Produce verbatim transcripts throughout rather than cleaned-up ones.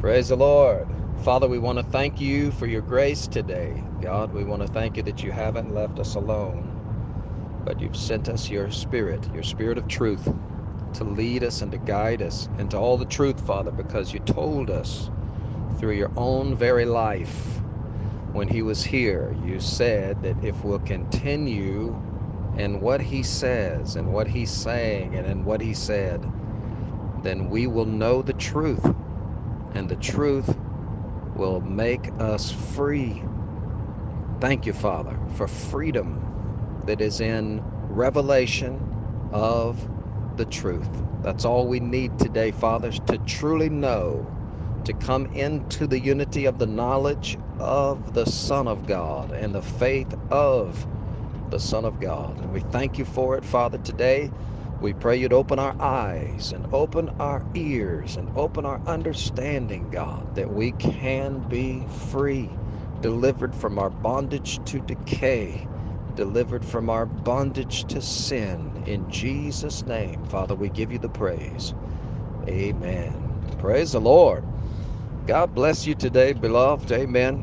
Praise the Lord. Father, we want to thank you for your grace today. God, we want to thank you that you haven't left us alone, but you've sent us your Spirit, your Spirit of truth, to lead us and to guide us into all the truth, Father, because you told us through your own very life when he was here. You said that if we'll continue in what he says and what he's saying and in what he said, then we will know the truth, and the truth will make us free. Thank you, Father, for freedom that is in revelation of the truth. That's all we need today, fathers, to truly know, to come into the unity of the knowledge of the Son of God and the faith of the Son of God. And we thank you for it, Father, today. We pray you'd open our eyes and open our ears and open our understanding, God, that we can be free, delivered from our bondage to decay, delivered from our bondage to sin. In Jesus' name, Father, we give you the praise. Amen. Praise the Lord. God bless you today, beloved. Amen.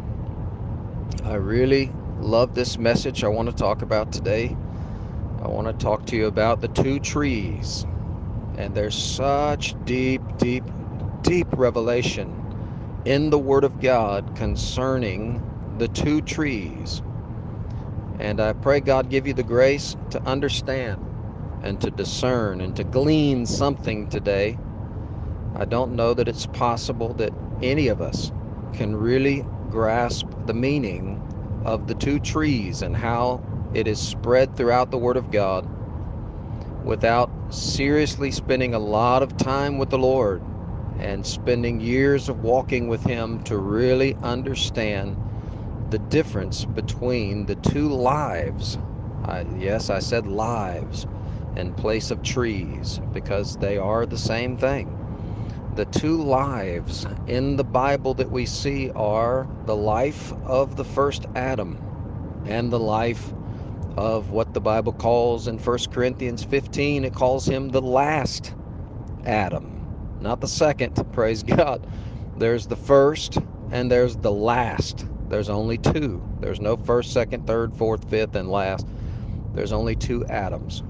I really love this message I want to talk about today. I want to talk to you about the two trees. And there's such deep, deep, deep revelation in the Word of God concerning the two trees. And I pray God give you the grace to understand and to discern and to glean something today. I don't know that it's possible that any of us can really grasp the meaning of the two trees and how it is spread throughout the Word of God without seriously spending a lot of time with the Lord and spending years of walking with Him to really understand the difference between the two lives. I, yes, I said lives in place of trees because they are the same thing. The two lives in the Bible that we see are the life of the first Adam and the life of what the Bible calls in First Corinthians fifteen, it calls him the last Adam, not the second. Praise God. There's the first and there's the last. There's only two. There's no first, second, third, fourth, fifth, and last. There's only two Adams.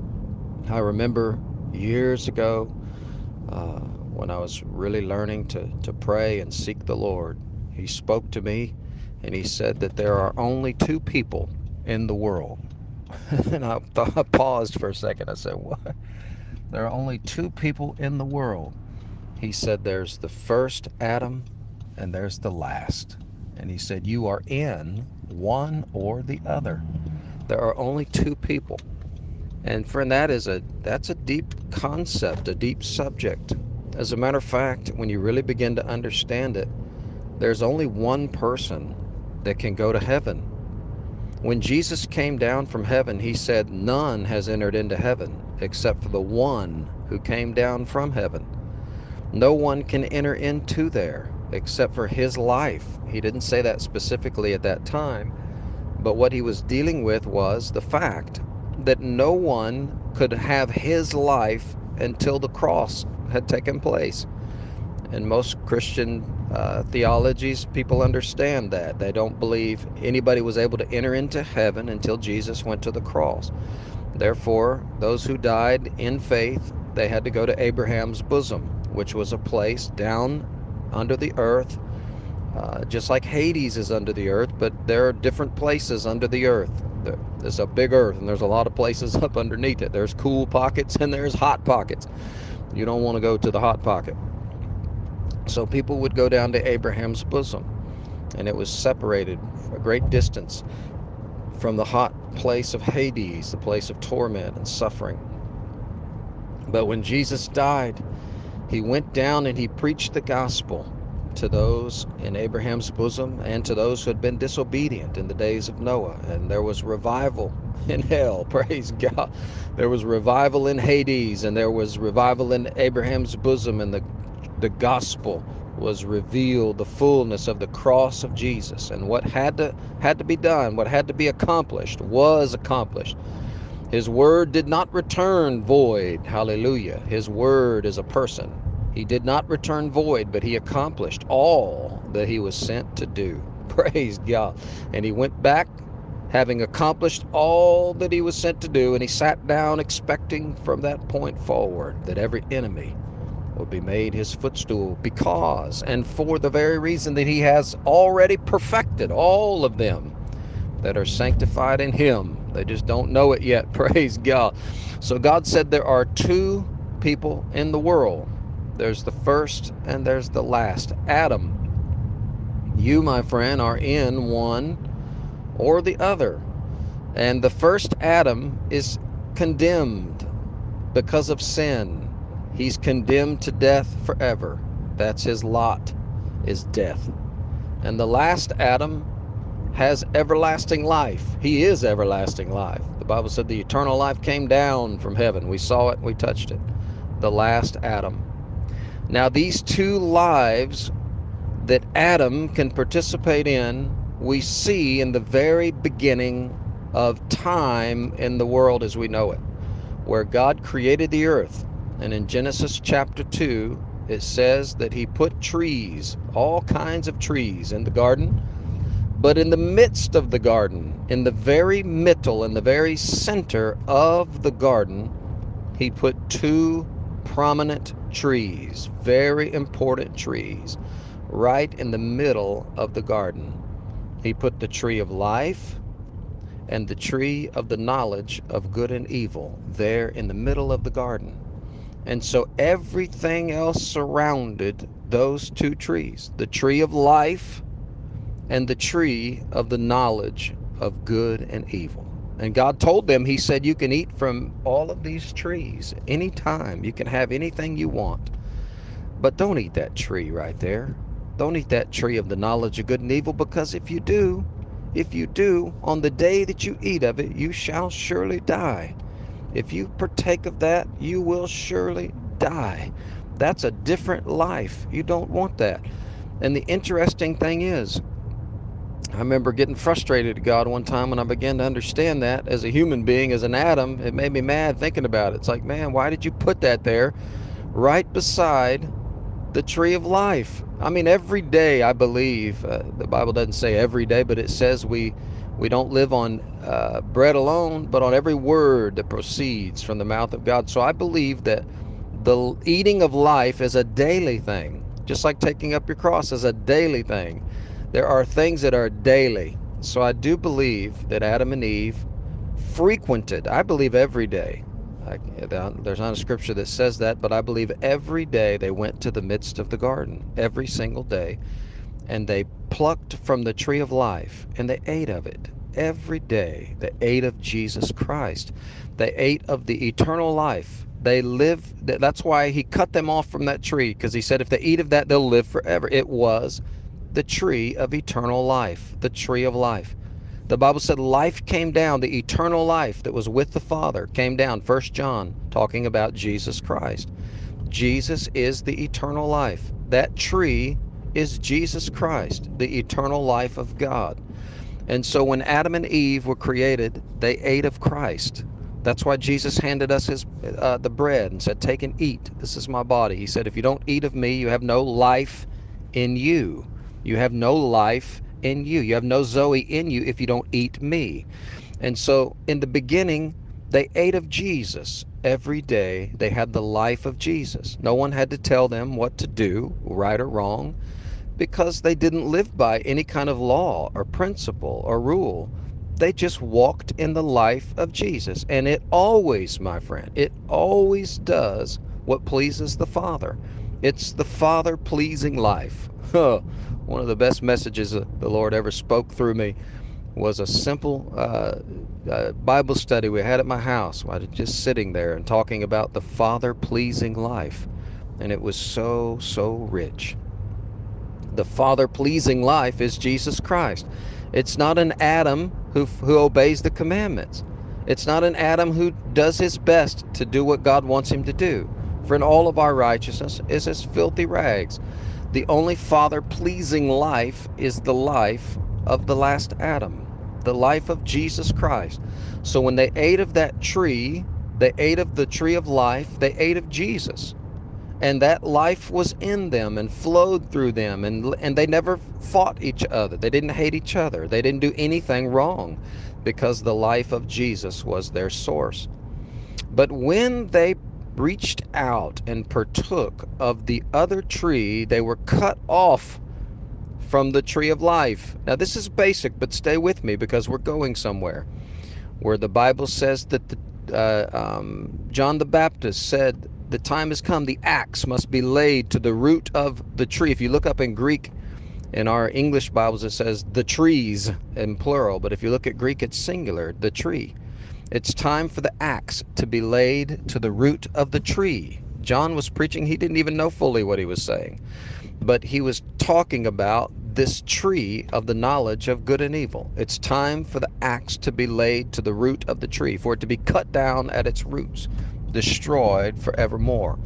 I remember years ago uh, when I was really learning to, to pray and seek the Lord, He spoke to me and He said that there are only two people in the world. And I, thought, I paused for a second. I said, what? There are only two people in the world. He said, there's the first Adam and there's the last. And he said, you are in one or the other. There are only two people. And friend, that is a that's a deep concept, a deep subject. As a matter of fact, when you really begin to understand it, there's only one person that can go to heaven. When Jesus came down from heaven, he said, none has entered into heaven except for the one who came down from heaven. No one can enter into there except for his life. He didn't say that specifically at that time, but what he was dealing with was the fact that no one could have his life until the cross had taken place. In most Christian uh, theologies, people understand that. They don't believe anybody was able to enter into heaven until Jesus went to the cross. Therefore, those who died in faith, they had to go to Abraham's bosom, which was a place down under the earth, uh, just like Hades is under the earth, but there are different places under the earth. There's a big earth, and there's a lot of places up underneath it. There's cool pockets, and there's hot pockets. You don't want to go to the hot pocket. So people would go down to Abraham's bosom, and it was separated a great distance from the hot place of Hades, the place of torment and suffering. But when Jesus died, he went down and he preached the gospel to those in Abraham's bosom and to those who had been disobedient in the days of Noah. And there was revival in hell, praise God. There was revival in Hades, and there was revival in Abraham's bosom, and the, the gospel was revealed, the fullness of the cross of Jesus. And what had to, had to be done, what had to be accomplished, was accomplished. His word did not return void. Hallelujah. His word is a person. He did not return void, but he accomplished all that he was sent to do. Praise God. And he went back having accomplished all that he was sent to do, and he sat down expecting from that point forward that every enemy will be made his footstool, because and for the very reason that he has already perfected all of them that are sanctified in him. They just don't know it yet. Praise God. So God said there are two people in the world. There's the first and there's the last. Adam, you, my friend, are in one or the other. And the first Adam is condemned because of sin. He's condemned to death forever. That's his lot, is death. And the last Adam has everlasting life. He is everlasting life. The Bible said the eternal life came down from heaven. We saw it, we touched it. The last Adam. Now, these two lives that Adam can participate in, we see in the very beginning of time in the world as we know it, where God created the earth. And in Genesis chapter two, it says that he put trees, all kinds of trees, in the garden. But in the midst of the garden, in the very middle, in the very center of the garden, he put two prominent trees, very important trees, right in the middle of the garden. He put the tree of life and the tree of the knowledge of good and evil there in the middle of the garden. And so everything else surrounded those two trees, the tree of life and the tree of the knowledge of good and evil. And God told them, he said, you can eat from all of these trees anytime. You can have anything you want. But don't eat that tree right there. Don't eat that tree of the knowledge of good and evil, because if you do, if you do, on the day that you eat of it, you shall surely die. If you partake of that, you will surely die. That's a different life. You don't want that. And the interesting thing is, I remember getting frustrated at God one time when I began to understand that as a human being, as an Adam. It made me mad thinking about it. It's like, man, why did you put that there right beside the tree of life? I mean, every day, I believe, uh, the Bible doesn't say every day, but it says we we don't live on uh, bread alone, but on every word that proceeds from the mouth of God. So I believe that the eating of life is a daily thing, just like taking up your cross is a daily thing. There are things that are daily. So I do believe that Adam and Eve frequented, I believe every day. I, there's not a scripture that says that, but I believe every day they went to the midst of the garden, every single day, and they plucked from the tree of life, and they ate of it. Every day they ate of Jesus Christ. They ate of the eternal life. They live. That's why he cut them off from that tree, because he said if they eat of that, they'll live forever. It was the tree of eternal life, the tree of life. The Bible said life came down, the eternal life that was with the Father came down. First John, talking about Jesus Christ. Jesus is the eternal life. That tree is Jesus Christ, the eternal life of God. And so when Adam and Eve were created, they ate of Christ. That's why Jesus handed us his uh, the bread and said, take and eat. This is my body. He said, if you don't eat of me, you have no life in you. You have no life in you. You have no Zoe in you if you don't eat me. And so in the beginning, they ate of Jesus. Every day they had the life of Jesus. No one had to tell them what to do, right or wrong, because they didn't live by any kind of law or principle or rule. They just walked in the life of Jesus. And it always, my friend, it always does what pleases the Father. It's the Father-pleasing life. One of the best messages the Lord ever spoke through me was a simple uh, uh, Bible study we had at my house. I was just sitting there and talking about the Father-pleasing life. And it was so, so rich. The Father-pleasing life is Jesus Christ. It's not an Adam who, who obeys the commandments. It's not an Adam who does his best to do what God wants him to do. For in all of our righteousness is as filthy rags. The only Father-pleasing life is the life of the last Adam, the life of Jesus Christ. So when they ate of that tree, they ate of the tree of life, they ate of Jesus. and that life was in them and flowed through them, and and they never fought each other. They didn't hate each other. They didn't do anything wrong because the life of Jesus was their source. But when they reached out and partook of the other tree, they were cut off from the tree of life. Now, this is basic, but stay with me because we're going somewhere. Where the Bible says that the, uh, um, John the Baptist said, the time has come, the axe must be laid to the root of the tree. If you look up in Greek, in our English Bibles, it says the trees in plural, but if you look at Greek, it's singular, the tree. It's time for the axe to be laid to the root of the tree. John was preaching, he didn't even know fully what he was saying, but he was talking about this tree of the knowledge of good and evil. It's time for the axe to be laid to the root of the tree, for it to be cut down at its roots, destroyed forevermore.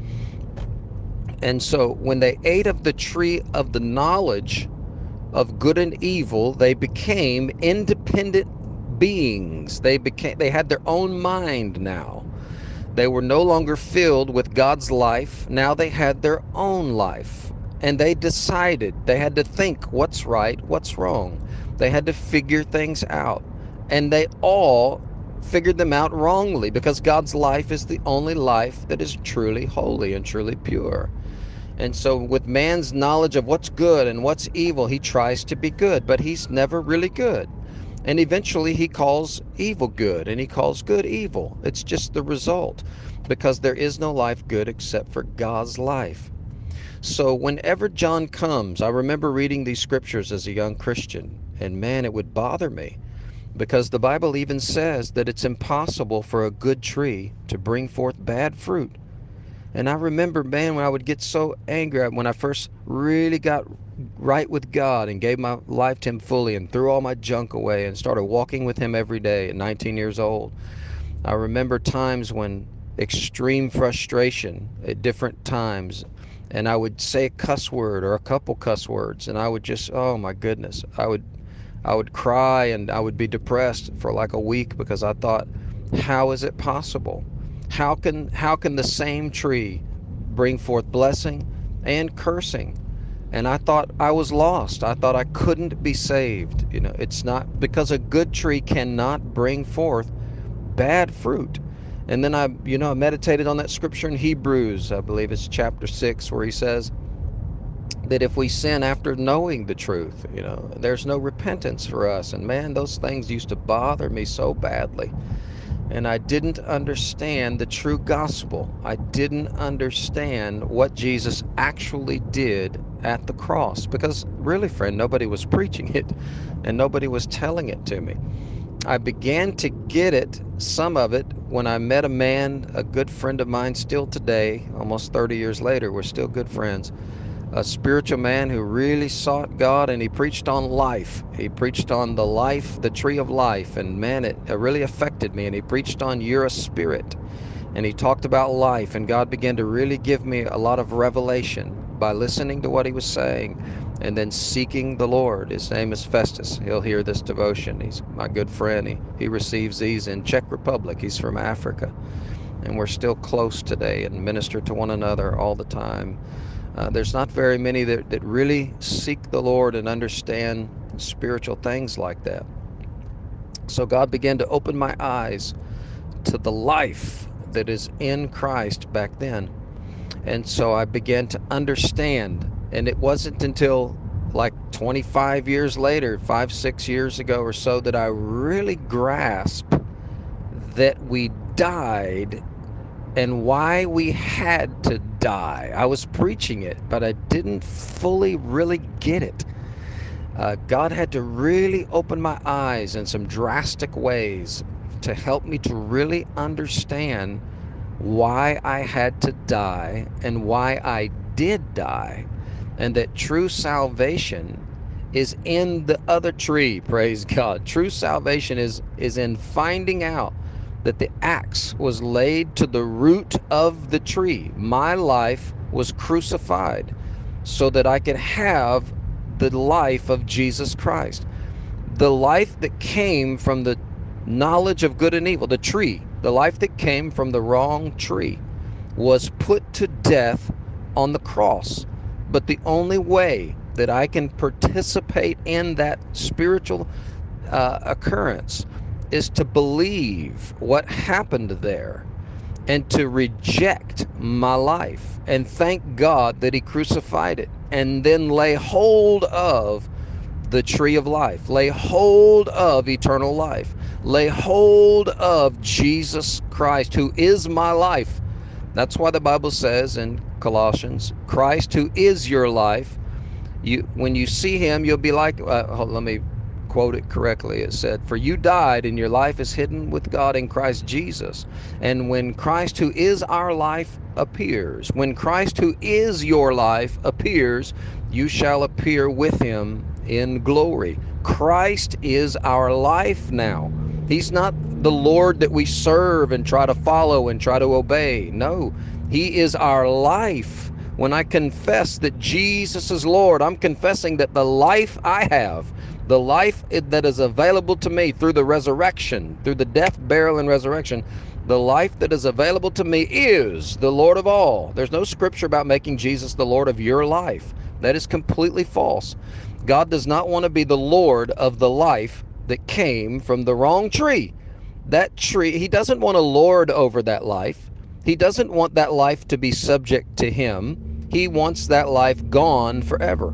And so when they ate of the tree of the knowledge of good and evil, they became independent beings. They became they had their own mind now. They were no longer filled with God's life. Now they had their own life. And they decided. They had to think what's right, what's wrong. They had to figure things out. And they all figured them out wrongly, because God's life is the only life that is truly holy and truly pure. And so with man's knowledge of what's good and what's evil, he tries to be good, but he's never really good. And eventually he calls evil good and he calls good evil. It's just the result, because there is no life good except for God's life. So whenever John comes, I remember reading these scriptures as a young Christian, and man, it would bother me, because the Bible even says that it's impossible for a good tree to bring forth bad fruit. And I remember, man, when I would get so angry when I first really got right with God and gave my life to Him fully and threw all my junk away and started walking with Him every day at nineteen years old. I remember times when extreme frustration at different times, and I would say a cuss word or a couple cuss words, and I would just, oh my goodness, I would I would cry and I would be depressed for like a week, because I thought, how is it possible? How can how can the same tree bring forth blessing and cursing? And I thought I was lost. I thought I couldn't be saved. You know, it's not, because a good tree cannot bring forth bad fruit. And then I, you know, I meditated on that scripture in Hebrews, I believe it's chapter six, where he says that if we sin after knowing the truth, you know, there's no repentance for us. And man, those things used to bother me so badly. And I didn't understand the true gospel. I didn't understand what Jesus actually did at the cross, because really, friend, nobody was preaching it and nobody was telling it to me. I began to get it, some of it, when I met a man, a good friend of mine still today, almost thirty years later, we're still good friends, a spiritual man who really sought God, and he preached on life. He preached on the life, the tree of life, and man, it, it really affected me. And he preached on you're a spirit, and he talked about life, and God began to really give me a lot of revelation by listening to what he was saying and then seeking the Lord. His name is Festus. He'll hear this devotion. He's my good friend. He, he receives these in Czech Republic. He's from Africa, and we're still close today and minister to one another all the time. Uh, there's not very many that, that really seek the Lord and understand spiritual things like that. So God began to open my eyes to the life that is in Christ back then. And so I began to understand. And it wasn't until like twenty-five years later, five, six years ago or so, that I really grasped that we died and why we had to die. I was preaching it, but I didn't fully really get it. Uh, God had to really open my eyes in some drastic ways to help me to really understand why I had to die and why I did die, and that true salvation is in the other tree. Praise God. True salvation is is in finding out that the axe was laid to the root of the tree. My life was crucified so that I could have the life of Jesus Christ. The life that came from the knowledge of good and evil, the tree, the life that came from the wrong tree, was put to death on the cross. But the only way that I can participate in that spiritual uh, occurrence is to believe what happened there and to reject my life and thank God that He crucified it, and then lay hold of the tree of life, lay hold of eternal life, lay hold of Jesus Christ, who is my life. That's why the Bible says in Colossians, Christ, who is your life, you, when you see Him, you'll be like, uh, hold, let me quote it correctly. It said, for you died and your life is hidden with God in Christ Jesus. And when Christ, who is our life, appears, when Christ, who is your life, appears, you shall appear with Him in glory. Christ is our life now. He's not the Lord that we serve and try to follow and try to obey. No, He is our life. When I confess that Jesus is Lord, I'm confessing that the life I have, the life that is available to me through the resurrection, through the death, burial, and resurrection, the life that is available to me is the Lord of all. There's no scripture about making Jesus the Lord of your life. That is completely false. God does not want to be the Lord of the life that came from the wrong tree. That tree, He doesn't want to lord over that life. He doesn't want that life to be subject to Him. He wants that life gone forever.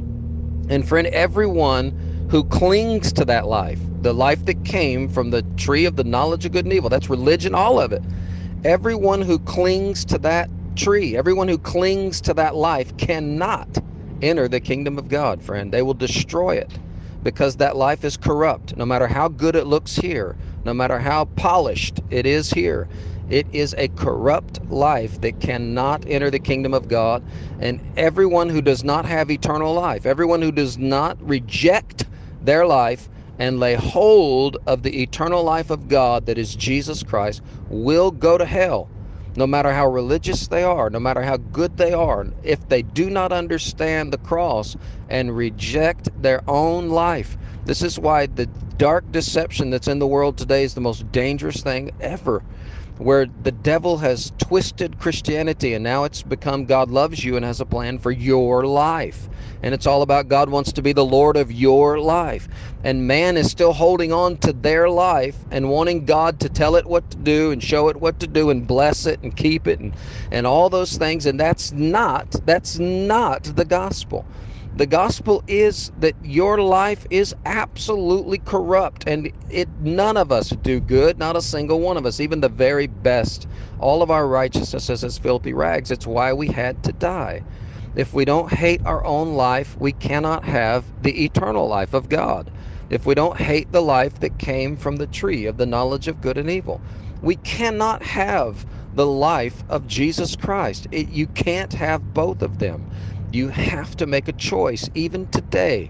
And friend, everyone who clings to that life, the life that came from the tree of the knowledge of good and evil, that's religion, all of it. Everyone who clings to that tree, everyone who clings to that life cannot enter the kingdom of God, friend. They will destroy it, because that life is corrupt. No matter how good it looks here, no matter how polished it is here, it is a corrupt life that cannot enter the kingdom of God. And everyone who does not have eternal life, everyone who does not reject their life and lay hold of the eternal life of God that is Jesus Christ, will go to hell. No matter how religious they are, no matter how good they are, if they do not understand the cross and reject their own life. This is why the dark deception that's in the world today is the most dangerous thing ever, where the devil has twisted Christianity, and now it's become God loves you and has a plan for your life. And it's all about God wants to be the Lord of your life. And man is still holding on to their life and wanting God to tell it what to do and show it what to do and bless it and keep it and, and all those things. And that's not, that's not the gospel. The gospel is that your life is absolutely corrupt, and it none of us do good, not a single one of us, even the very best. All of our righteousness is as filthy rags. It's why we had to die. If we don't hate our own life, we cannot have the eternal life of God. If we don't hate the life that came from the tree of the knowledge of good and evil, we cannot have the life of Jesus Christ. It, you can't have both of them. You have to make a choice, even today.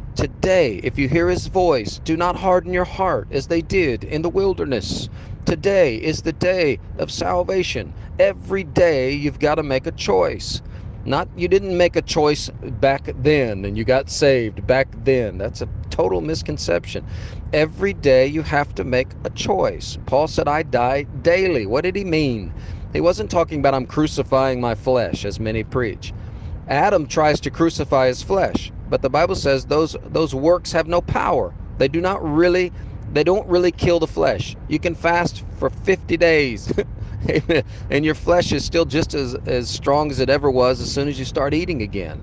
Today, if you hear His voice, do not harden your heart as they did in the wilderness. Today is the day of salvation. Every day you've got to make a choice. Not, you didn't make a choice back then and you got saved back then. That's a total misconception. Every day you have to make a choice. Paul said, I die daily. What did he mean? He wasn't talking about I'm crucifying my flesh, as many preach. Adam tries to crucify his flesh, but the Bible says those those works have no power. They do not really, they don't really kill the flesh. You can fast for fifty days, and your flesh is still just as, as strong as it ever was as soon as you start eating again.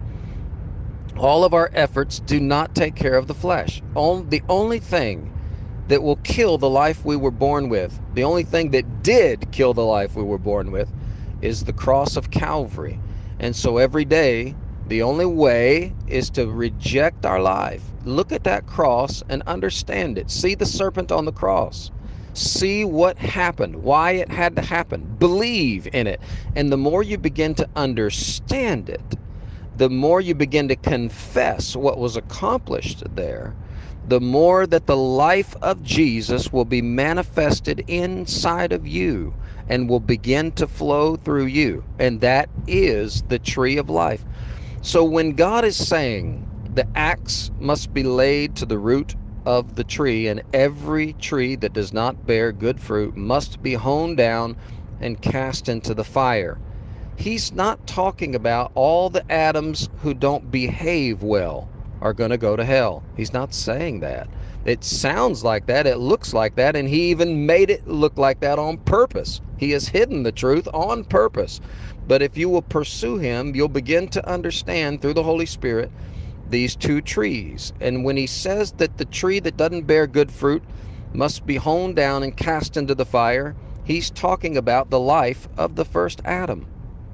All of our efforts do not take care of the flesh. The only thing that will kill the life we were born with, the only thing that did kill the life we were born with, is the cross of Calvary. And so every day, the only way is to reject our life. Look at that cross and understand it. See the serpent on the cross. See what happened, why it had to happen. Believe in it. And the more you begin to understand it, the more you begin to confess what was accomplished there, the more that the life of Jesus will be manifested inside of you and will begin to flow through you. And that is the tree of life. So when God is saying the axe must be laid to the root of the tree, and every tree that does not bear good fruit must be hewn down and cast into the fire, He's not talking about all the Adams who don't behave well are going to go to hell. He's not saying that. It sounds like that, it looks like that, and he even made it look like that on purpose. He has hidden the truth on purpose. But if you will pursue him, you'll begin to understand through the Holy Spirit these two trees. And when he says that the tree that doesn't bear good fruit must be hewn down and cast into the fire, he's talking about the life of the first Adam.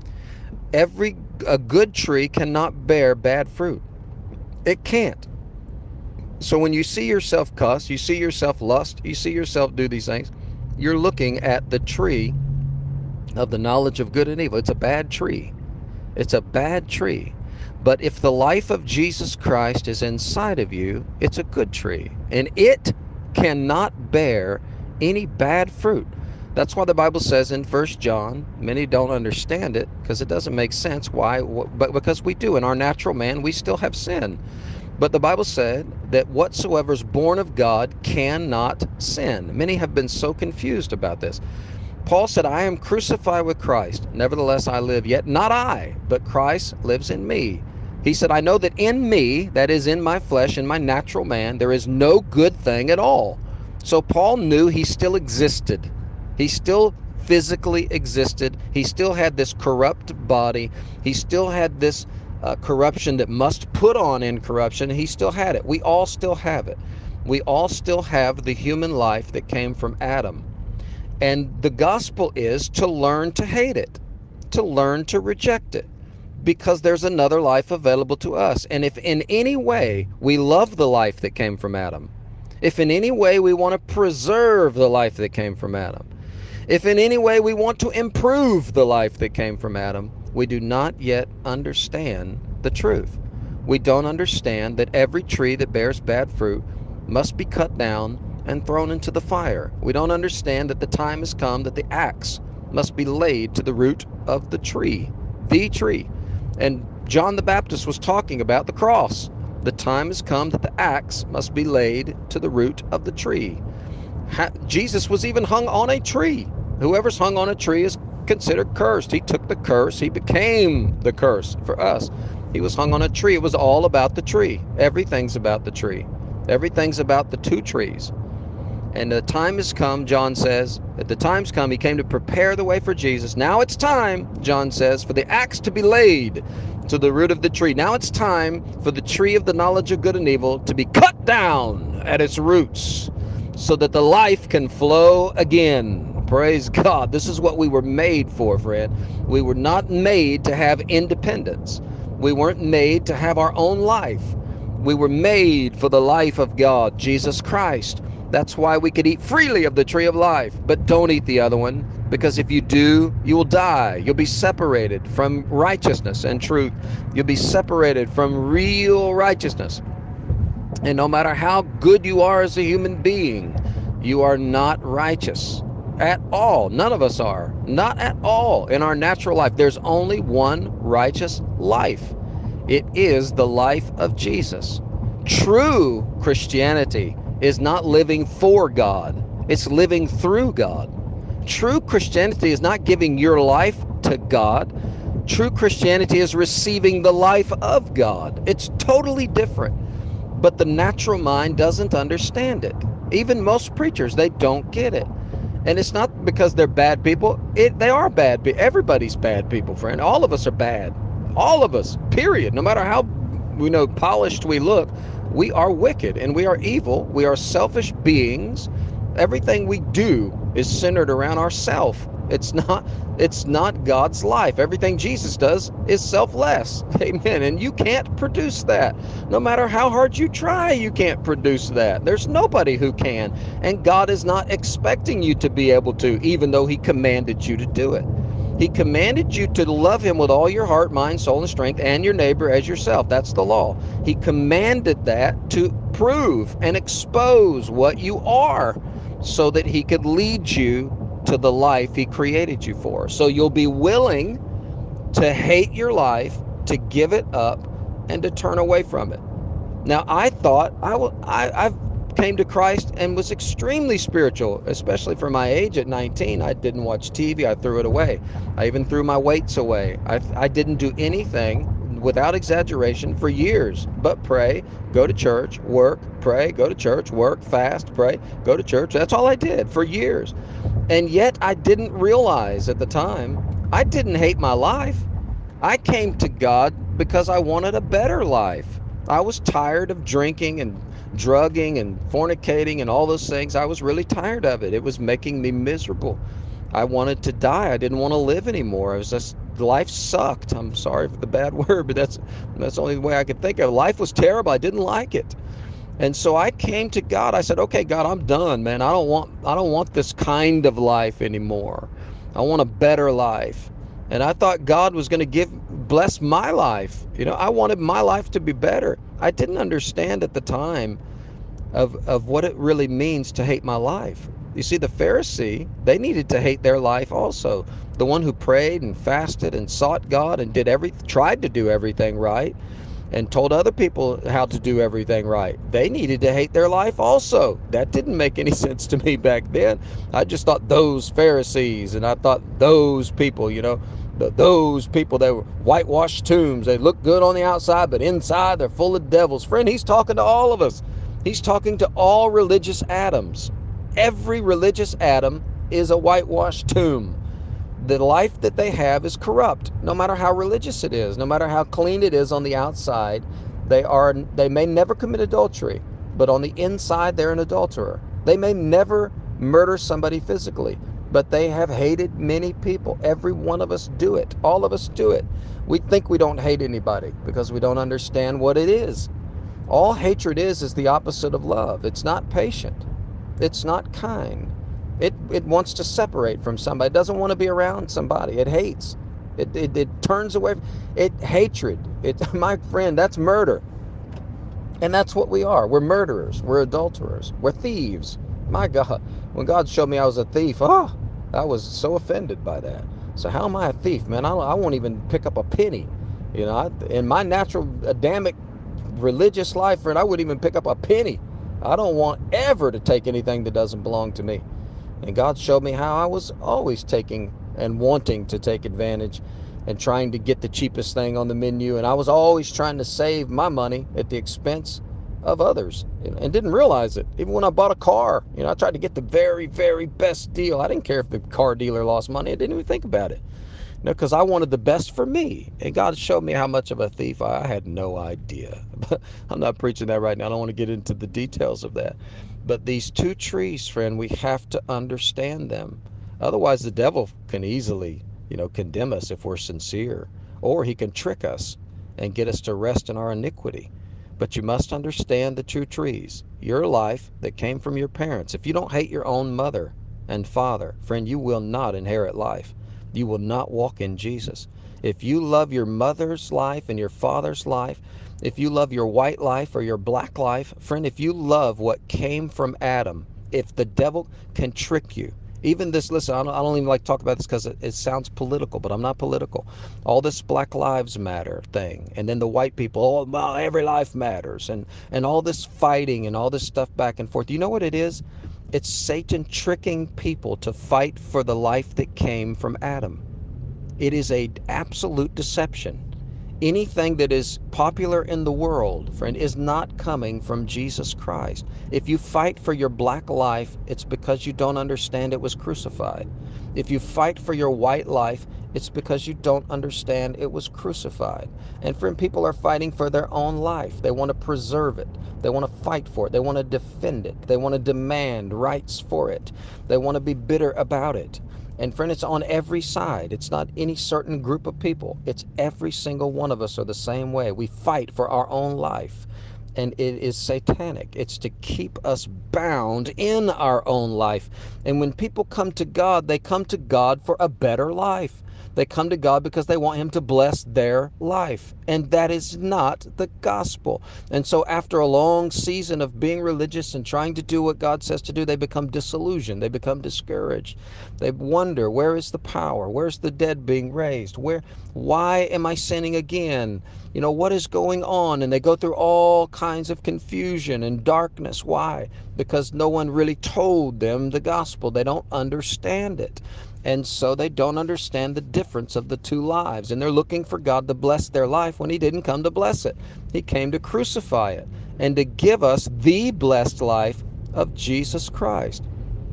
Every a good tree cannot bear bad fruit. It can't. So when you see yourself cuss, you see yourself lust, you see yourself do these things, you're looking at the tree of the knowledge of good and evil. It's a bad tree. It's a bad tree. But if the life of Jesus Christ is inside of you, it's a good tree. And it cannot bear any bad fruit. That's why the Bible says in First John, many don't understand it because it doesn't make sense. Why? But because we do. In our natural man, we still have sin. But the Bible said that whatsoever is born of God cannot sin. Many have been so confused about this. Paul said, I am crucified with Christ. Nevertheless, I live, yet not I, but Christ lives in me. He said, I know that in me, that is in my flesh, in my natural man, there is no good thing at all. So Paul knew he still existed. He still physically existed. He still had this corrupt body. He still had this uh, corruption that must put on incorruption. He still had it. We all still have it. We all still have the human life that came from Adam. And the gospel is to learn to hate it, to learn to reject it, because there's another life available to us. And if in any way we love the life that came from Adam, if in any way we want to preserve the life that came from Adam, if in any way we want to improve the life that came from Adam, we do not yet understand the truth. We don't understand that every tree that bears bad fruit must be cut down and thrown into the fire. We don't understand that the time has come that the axe must be laid to the root of the tree, the tree. And John the Baptist was talking about the cross. The time has come that the axe must be laid to the root of the tree. Ha- Jesus was even hung on a tree. Whoever's hung on a tree is considered cursed. He took the curse. He became the curse for us. He was hung on a tree. It was all about the tree. Everything's about the tree. Everything's about the two trees. And the time has come, John says, that the time's come. He came to prepare the way for Jesus. Now it's time, John says, for the axe to be laid to the root of the tree. Now it's time for the tree of the knowledge of good and evil to be cut down at its roots so that the life can flow again. Praise God. This is what we were made for, friend. We were not made to have independence. We weren't made to have our own life. We were made for the life of God, Jesus Christ. That's why we could eat freely of the tree of life, but don't eat the other one, because if you do, you will die. You'll be separated from righteousness and truth. You'll be separated from real righteousness. And no matter how good you are as a human being, you are not righteous at all. None of us are. Not at all in our natural life. There's only one righteous life. It is the life of Jesus. True Christianity is not living for God. It's living through God. True Christianity is not giving your life to God. True Christianity is receiving the life of God. It's totally different. But the natural mind doesn't understand it. Even most preachers, they don't get it. And it's not because they're bad people. It, they are bad people. Everybody's bad people, friend. All of us are bad. All of us, period. No matter how you know polished we look, we are wicked and we are evil. We are selfish beings. Everything we do is centered around ourself. It's not it's not God's life. Everything Jesus does is selfless. Amen. And you can't produce that. No matter how hard you try, you can't produce that. There's nobody who can. And God is not expecting you to be able to, even though he commanded you to do it. He commanded you to love him with all your heart, mind, soul, and strength, and your neighbor as yourself. That's the law. He commanded that to prove and expose what you are so that he could lead you to the life he created you for. So you'll be willing to hate your life, to give it up, and to turn away from it. Now, I thought, I will, I, I've came to Christ and was extremely spiritual, especially for my age at nineteen. I didn't watch T V. I threw it away. I even threw my weights away. I, I didn't do anything, without exaggeration, for years but pray, go to church, work, pray, go to church, work, fast, pray, go to church. That's all I did for years. And yet I didn't realize at the time I didn't hate my life. I came to God because I wanted a better life. I was tired of drinking and drugging and fornicating and all those things. I was really tired of it. It was making me miserable. I wanted to die. I didn't want to live anymore. It was just, life sucked. I'm sorry for the bad word, but that's that's the only way I could think of it. Life was terrible. I didn't like it. And so I came to God. I said, "Okay, God, I'm done, man. I don't want I don't want this kind of life anymore. I want a better life." And I thought God was going to give bless my life. You know, I wanted my life to be better. I didn't understand at the time of of what it really means to hate my life. You see, the Pharisee, they needed to hate their life also. The one who prayed and fasted and sought God and did every tried to do everything right and told other people how to do everything right. They needed to hate their life also. That didn't make any sense to me back then. I just thought those Pharisees, and I thought those people, you know, those people, they were whitewashed tombs. They look good on the outside, but inside they're full of devils. Friend, he's talking to all of us. He's talking to all religious Adams. Every religious Adam is a whitewashed tomb. The life that they have is corrupt, no matter how religious it is, no matter how clean it is on the outside. They are they may never commit adultery, but on the inside they're an adulterer. They may never murder somebody physically, but they have hated many people. Every one of us do it. All of us do it. We think we don't hate anybody because we don't understand what it is. All hatred is is the opposite of love. It's not patient. It's not kind. It it wants to separate from somebody. It doesn't want to be around somebody. It hates. It it, it turns away. It hatred. It my friend, that's murder. And that's what we are. We're murderers. We're adulterers. We're thieves. My God, when God showed me I was a thief, oh, I was so offended by that. So how am I a thief, man? I, I won't even pick up a penny. You know, I, in my natural Adamic religious life, friend, I wouldn't even pick up a penny. I don't want ever to take anything that doesn't belong to me. And God showed me how I was always taking and wanting to take advantage and trying to get the cheapest thing on the menu. And I was always trying to save my money at the expense of others, and didn't realize it. Even when I bought a car, you know, I tried to get the very, very best deal. I didn't care if the car dealer lost money. I didn't even think about it. You know, because I wanted the best for me. And God showed me how much of a thief I, I had no idea. But I'm not preaching that right now. I don't want to get into the details of that. But these two trees, friend, we have to understand them. Otherwise, the devil can easily, you know, condemn us if we're sincere. Or he can trick us and get us to rest in our iniquity. But you must understand the two trees. Your life that came from your parents. If you don't hate your own mother and father, friend, you will not inherit life. You will not walk in Jesus. If you love your mother's life and your father's life, if you love your white life or your black life, friend, if you love what came from Adam, if the devil can trick you, even this, listen, I don't, I don't even like to talk about this because it, it sounds political, but I'm not political. All this Black Lives Matter thing, and then the white people, oh, well, every life matters, and, and all this fighting and all this stuff back and forth. You know what it is? It's Satan tricking people to fight for the life that came from Adam. It is an absolute deception. Anything that is popular in the world, friend, is not coming from Jesus Christ. If you fight for your black life, it's because you don't understand it was crucified. If you fight for your white life, it's because you don't understand it was crucified. And friend, people are fighting for their own life. They want to preserve it. They want to fight for it. They want to defend it. They want to demand rights for it. They want to be bitter about it. And friend, it's on every side. It's not any certain group of people. It's every single one of us are the same way. We fight for our own life. And it is satanic. It's to keep us bound in our own life. And when people come to God, they come to God for a better life. They come to God because they want him to bless their life. And that is not the gospel. And so after a long season of being religious and trying to do what God says to do, they become disillusioned. They become discouraged. They wonder, where is the power? Where's the dead being raised? Where, why am I sinning again? You know, what is going on? And they go through all kinds of confusion and darkness. Why? Because no one really told them the gospel. They don't understand it. And so they don't understand the difference of the two lives. And they're looking for God to bless their life when he didn't come to bless it. He came to crucify it and to give us the blessed life of Jesus Christ.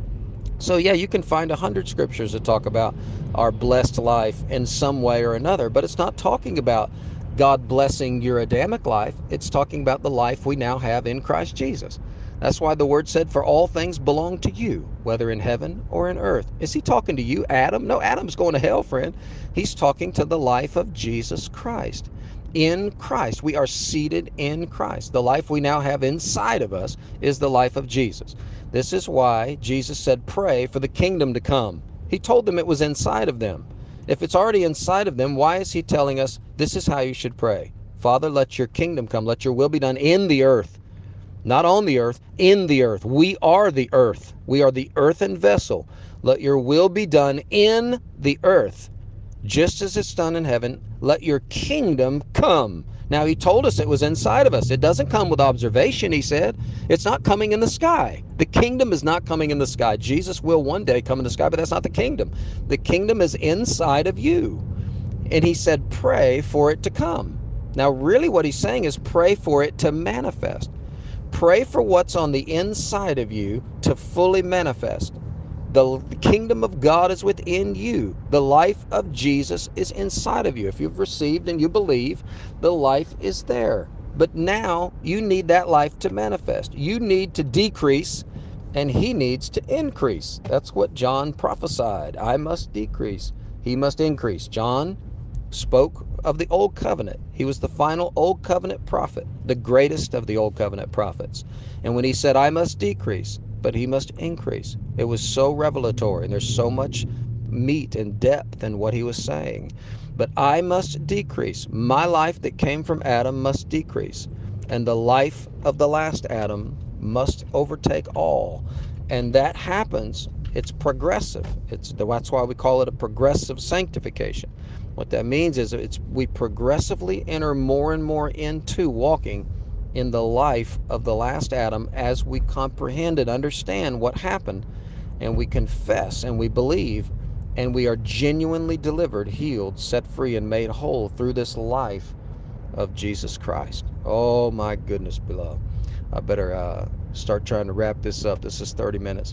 So yeah, you can find a hundred scriptures that talk about our blessed life in some way or another, but it's not talking about God blessing your Adamic life. It's talking about the life we now have in Christ Jesus. That's why the word said, for all things belong to you, whether in heaven or in earth. Is he talking to you, Adam? No, Adam's going to hell, friend. He's talking to the life of Jesus Christ. In Christ, we are seated in Christ. The life we now have inside of us is the life of Jesus. This is why Jesus said, pray for the kingdom to come. He told them it was inside of them. If it's already inside of them, why is he telling us this is how you should pray? Father, let your kingdom come. Let your will be done in the earth. Not on the earth, in the earth. We are the earth. We are the earthen vessel. Let your will be done in the earth, just as it's done in heaven. Let your kingdom come. Now, he told us it was inside of us. It doesn't come with observation, he said. It's not coming in the sky. The kingdom is not coming in the sky. Jesus will one day come in the sky, but that's not the kingdom. The kingdom is inside of you. And he said, pray for it to come. Now, really what he's saying is pray for it to manifest. Pray for what's on the inside of you to fully manifest. The kingdom of God is within you. The life of Jesus is inside of you. If you've received and you believe, the life is there. But now you need that life to manifest. You need to decrease and he needs to increase. That's what John prophesied. I must decrease. He must increase. John spoke of the Old Covenant. He was the final Old Covenant prophet, the greatest of the Old Covenant prophets. And when he said, I must decrease, but he must increase, it was so revelatory, and there's so much meat and depth in what he was saying. But I must decrease. My life that came from Adam must decrease. And the life of the last Adam must overtake all. And that happens, it's progressive. It's, that's why we call it a progressive sanctification. What that means is it's we progressively enter more and more into walking in the life of the last Adam as we comprehend and understand what happened, and we confess and we believe, and we are genuinely delivered, healed, set free, and made whole through this life of Jesus Christ. Oh my goodness, beloved. I better uh, start trying to wrap this up. This is thirty minutes.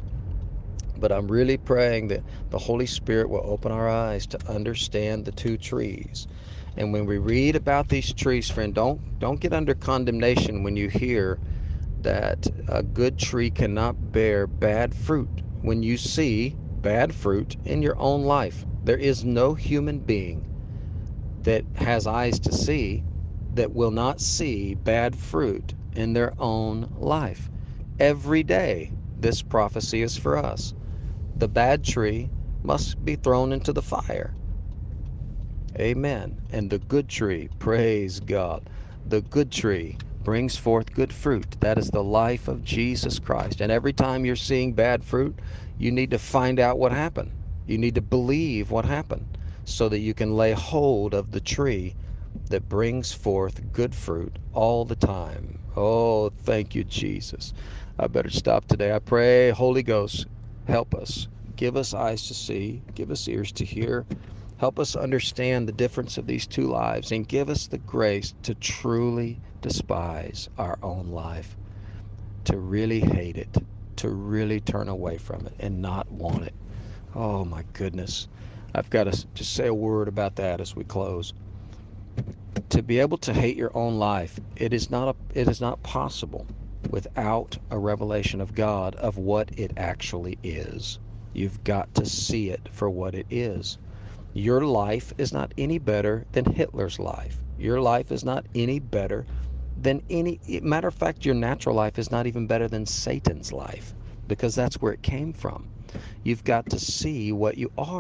But I'm really praying that the Holy Spirit will open our eyes to understand the two trees. And when we read about these trees, friend, don't don't get under condemnation when you hear that a good tree cannot bear bad fruit. When you see bad fruit in your own life, there is no human being that has eyes to see that will not see bad fruit in their own life. Every day, this prophecy is for us. The bad tree must be thrown into the fire. Amen. And the good tree, praise God, the good tree brings forth good fruit. That is the life of Jesus Christ. And every time you're seeing bad fruit, you need to find out what happened. You need to believe what happened so that you can lay hold of the tree that brings forth good fruit all the time. Oh, thank you, Jesus. I better stop today. I pray, Holy Ghost, help us. Give us eyes to see. Give us ears to hear. Help us understand the difference of these two lives, and give us the grace to truly despise our own life, to really hate it, to really turn away from it and not want it. Oh, my goodness. I've got to just say a word about that as we close. To be able to hate your own life, it is not a, it is not possible without a revelation of God of what it actually is. You've got to see it for what it is. Your life is not any better than Hitler's life. Your life is not any better than any, matter of fact, your natural life is not even better than Satan's life, because that's where it came from. You've got to see what you are.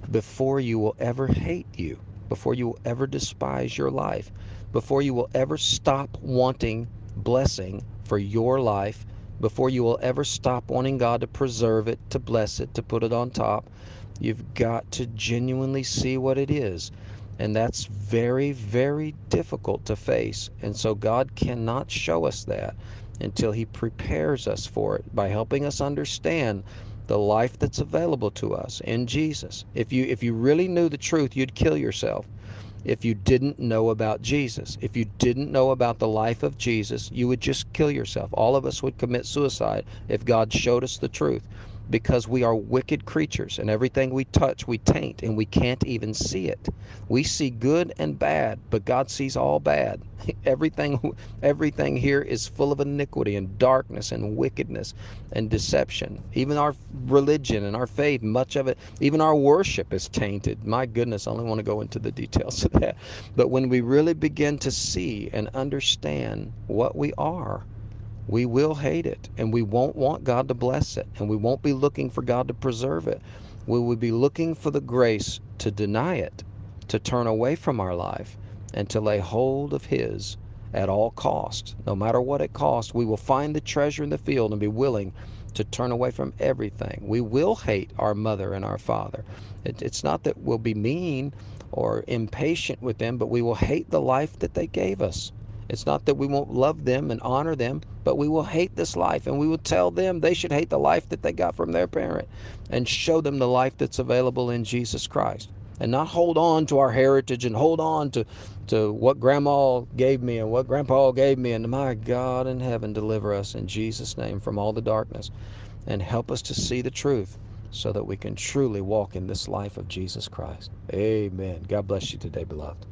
before you will ever hate you, before you will ever despise your life, before you will ever stop wanting blessing for your life, before you will ever stop wanting God to preserve it, to bless it, to put it on top. You've got to genuinely see what it is. And that's very, very difficult to face. And so God cannot show us that until He prepares us for it by helping us understand the life that's available to us in Jesus. If you if you really knew the truth, you'd kill yourself if you didn't know about Jesus. If you didn't know about the life of Jesus, you would just kill yourself. All of us would commit suicide if God showed us the truth, because we are wicked creatures, and everything we touch we taint, and we can't even see it. We see good and bad, but God sees all bad. everything everything here is full of iniquity and darkness and wickedness and deception. Even our religion and our faith, much of it, even our worship is tainted. My goodness, I only want to go into the details of that. But when we really begin to see and understand what we are, we will hate it, and we won't want God to bless it, and we won't be looking for God to preserve it. We will be looking for the grace to deny it, to turn away from our life, and to lay hold of His at all cost. No matter what it costs, we will find the treasure in the field and be willing to turn away from everything. We will hate our mother and our father. It, it's not that we'll be mean or impatient with them, but we will hate the life that they gave us. It's not that we won't love them and honor them, but we will hate this life, and we will tell them they should hate the life that they got from their parent and show them the life that's available in Jesus Christ. And not hold on to our heritage and hold on to, to what grandma gave me and what grandpa gave me. And my God in heaven, deliver us in Jesus' name from all the darkness and help us to see the truth so that we can truly walk in this life of Jesus Christ. Amen. God bless you today, beloved.